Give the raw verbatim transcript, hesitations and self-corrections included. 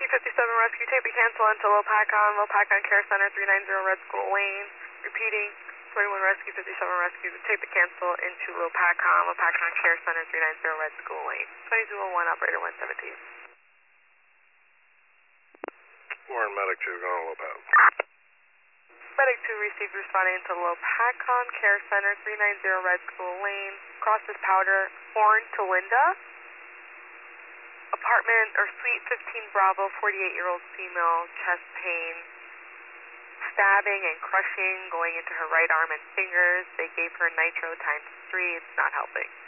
Rescue fifty-seven Rescue, take the cancel into Lopakon, Lopakon Care Center, three ninety Red School Lane. Repeating, twenty-one Rescue, fifty-seven Rescue, take the cancel into Lopakon, Lopakon Care Center, three ninety Red School Lane. twenty-two oh one, operator one seventeen. Warren Medic two, going to Lopak. Medic two received responding to Lopakon Care Center, three ninety Red School Lane. Crosses Powder, Horn to Linda. Apartment or Suite fifteen Bravo, forty-eight-year-old female, chest pain, stabbing and crushing going into her right arm and fingers. They gave her nitro times three. It's not helping.